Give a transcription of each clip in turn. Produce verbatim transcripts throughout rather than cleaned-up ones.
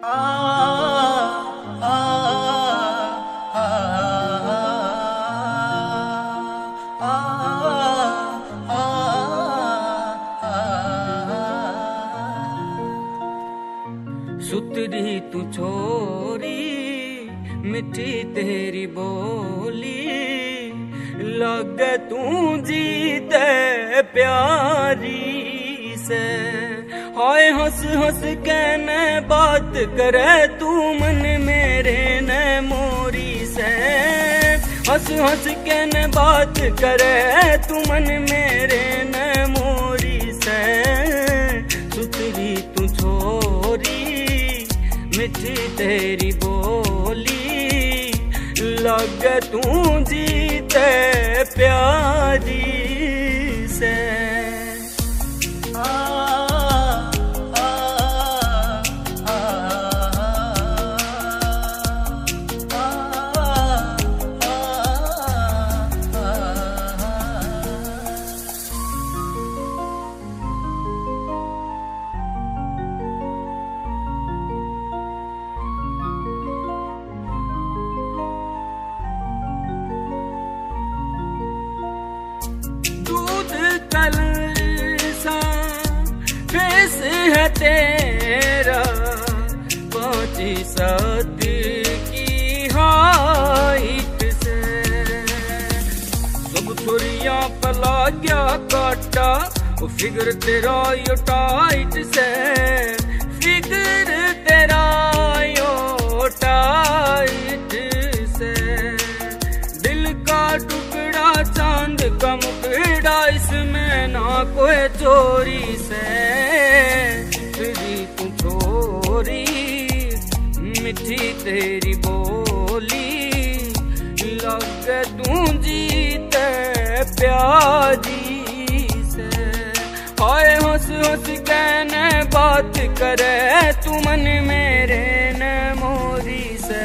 सुतरी तू छोरी मिठी तेरी बोली, लगे तू जीते प्यारी से। हाय हंस हंस के न बात करे तू मन मेरे न मोरी से। हंस हंस के न बात करे तू मन मेरे न मोरी से। सुतरी तू छोरी मिठी तेरी बोली, लगे तू जीते प्यारी से। कल सा फेस है तेरा, पहुंची सद की हाइट से। सब थोड़िया पला गया काटा, वो फिगर तेरा यो टाइट से। फिगर तेरा यो टाइट से। दिल का टुकड़ा चांद का मुकड़ा, इसमें ना कोई चोरी से। तेरी तू छोरी मिठी तेरी बोली, लगे तू जीते प्यारी से। हाय हंस हंस के न बात करे तू मन मेरे न मोरी से।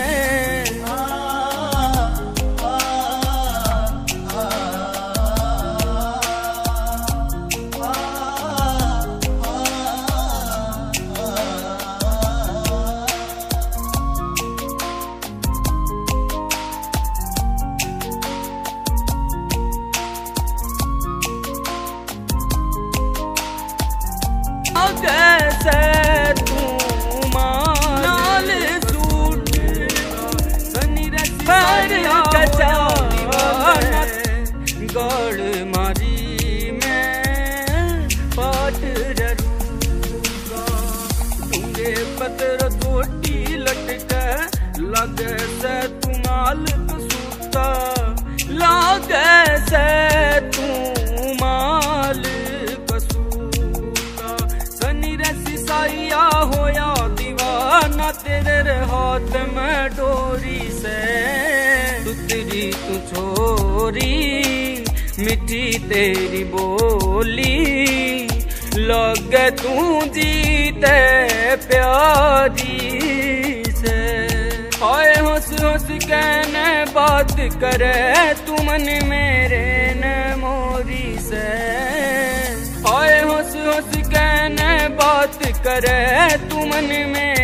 कैसे तू माल सूट सनी गौड़ मारी में पाट रूगा। डूंगे पतर चोटी लटके, लगे से तू माल कसूता। लगे से तू माल साया होया दीवाना तेरे हाथ में डोरी से। सुतरी तू छोरी मिठी तेरी बोली, लगे तू जीते प्यारी से। हाय हंस हंस के न बात करे तू मन मेरे न मोरी से। हाय हंस हंस के न बात करे तू मन में